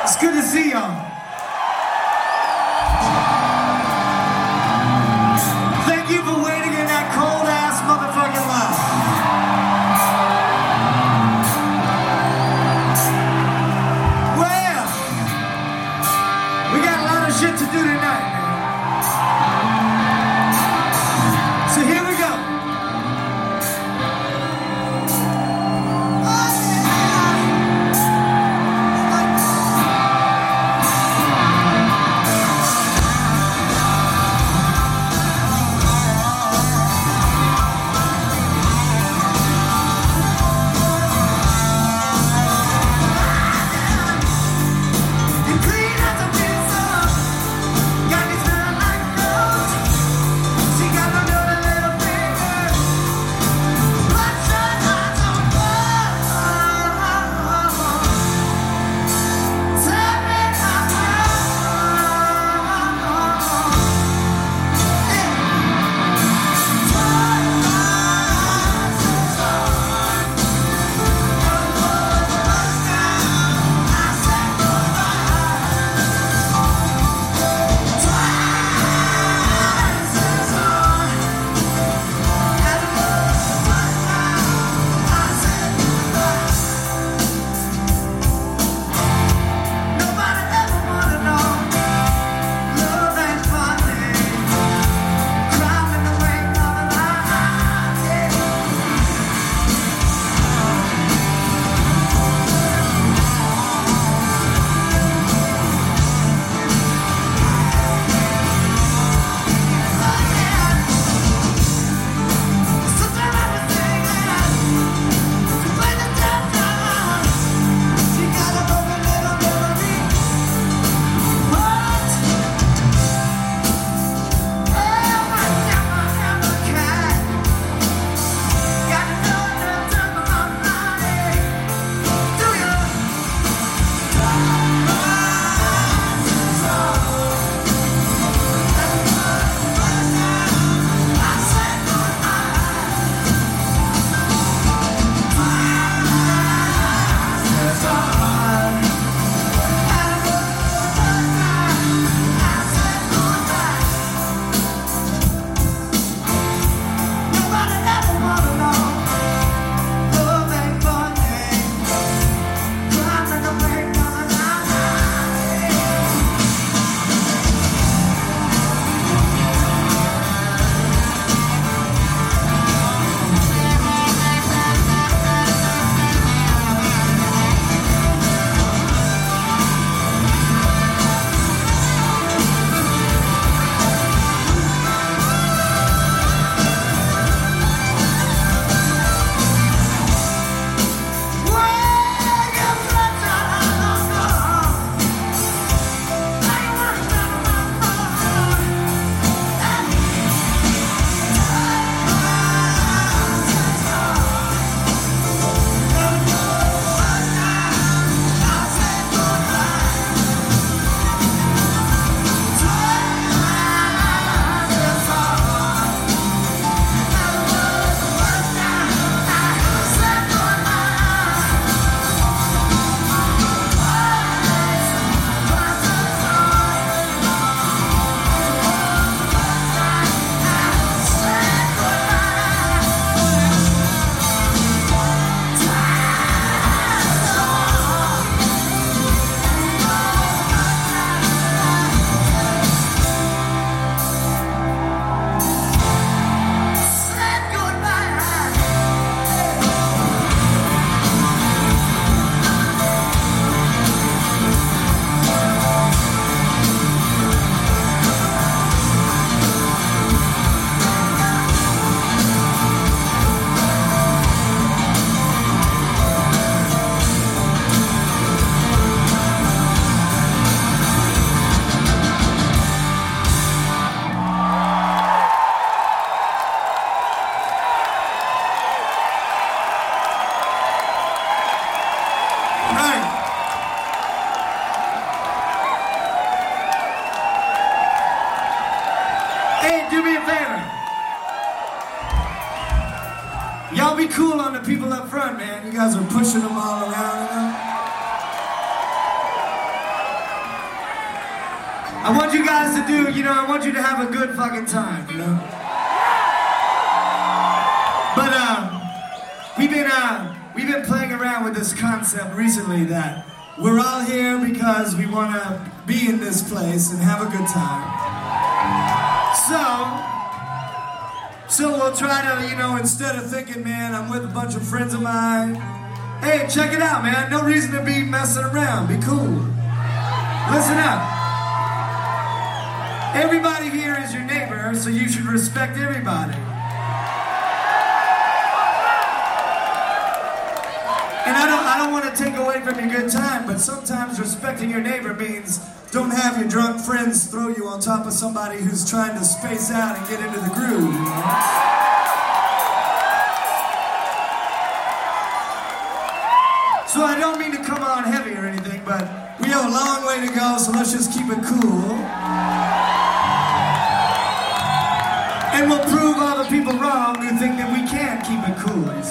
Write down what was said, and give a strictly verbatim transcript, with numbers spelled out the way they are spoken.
It's good to see y'all. Thank you for waiting in that cold-ass motherfucking line. Well, we got a lot of shit to do tonight, man. So here we go. Y'all be cool on the people up front, man. You guys are pushing them all around, you know? I want you guys to do, you know, I want you to have a good fucking time, you know? But, uh, we've been, uh, we've been playing around with this concept recently that we're all here because we want to be in this place and have a good time. So, so we'll try to, you know, instead of thinking, man, I'm with a bunch of friends of mine, hey, check it out, man. No reason to be messing around. Be cool. Listen up. Everybody here is your neighbor, so you should respect everybody. And I don't, I don't want to take away from your good time, but sometimes respecting your neighbor means don't have your drunk friends throw you on top of somebody who's trying to space out and get into the groove, you know? So I don't mean to come on heavy or anything, but we have a long way to go, so let's just keep it cool. And we'll prove all the people wrong.